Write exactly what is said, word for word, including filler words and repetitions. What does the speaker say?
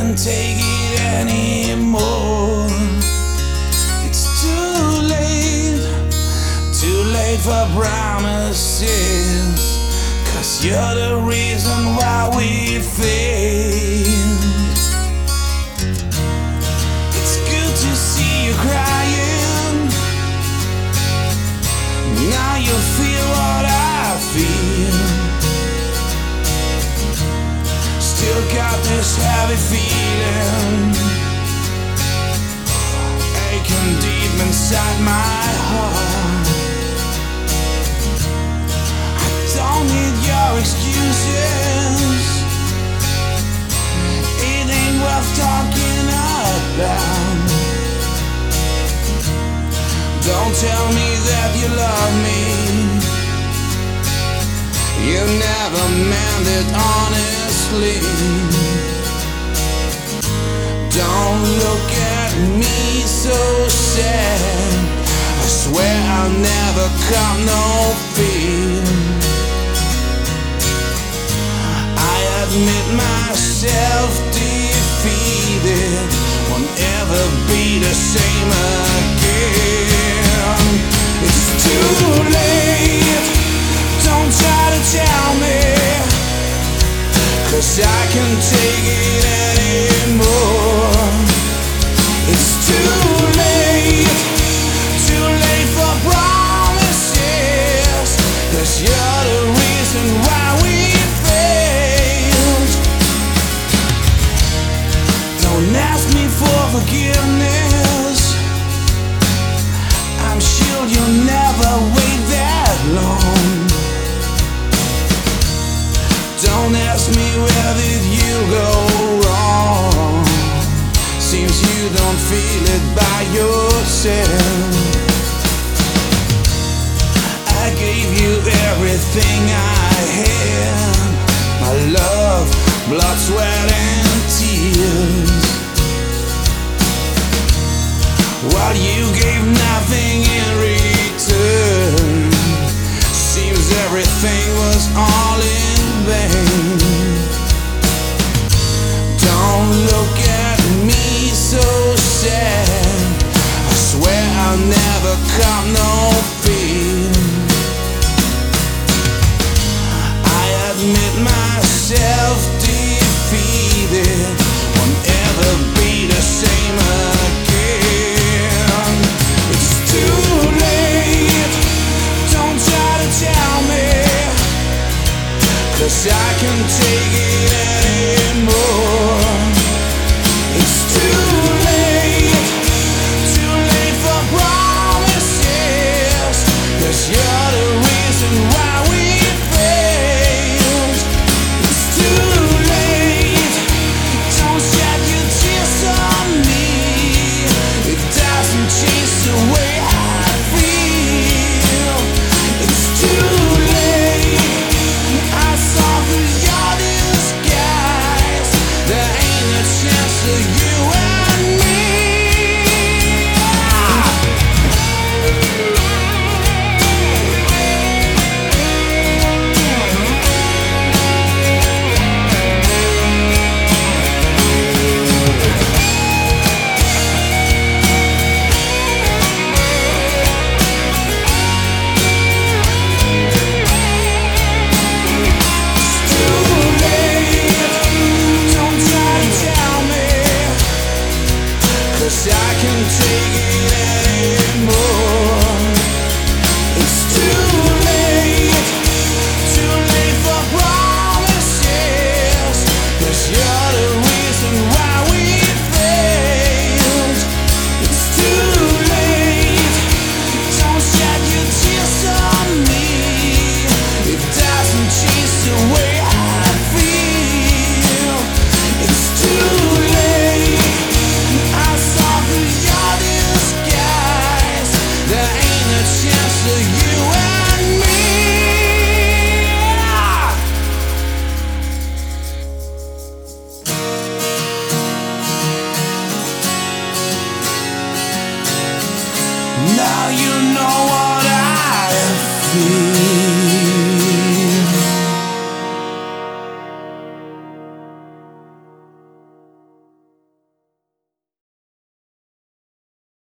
can't take it anymore. It's too late, too late for promises, 'cause you're the reason why we failed. It's good to see you crying. Now you feel what I feel. Still got this heavy feeling, aching deep inside my heart. I don't need your excuses. It ain't worth talking about. Don't tell me that you love me. You never meant it honestly. Don't look at me so sad. I swear I'll never cop no fear. I admit myself defeated. Won't ever be the same again. It's too late. Don't try to tell me, 'cause I can't take it anymore. It's too late, too late for promises, 'cause you're the reason why we failed. Don't ask me for forgiveness. I'm sure you'll never wait that long. Don't ask me where did you go wrong. Seems you don't feel it by yourself. I gave you everything I had, my love, blood, sweat and tears, while you gave nothing in return. Seems everything was all in vain. Don't look at me so sad. I swear I'll never cop no fear. I admit myself defeated. Won't ever be the same again. It's too late. Don't try to tell me, 'cause I can't take it anymore. It's too late, too late for promises, 'cause you're the reason why we failed. It's too late. Don't shed your tears on me. It doesn't change the way I feel. It's too late. I saw through your disguise. There ain't a chance for you and me. I can't take it anymore. It's too late, too late for promises, 'cause you're the reason why we failed. It's too late. Don't shed your tears on me. It doesn't change the way I feel. It's too late. I saw through your disguise. There ain't a chance for you and me. Now you know what I feel.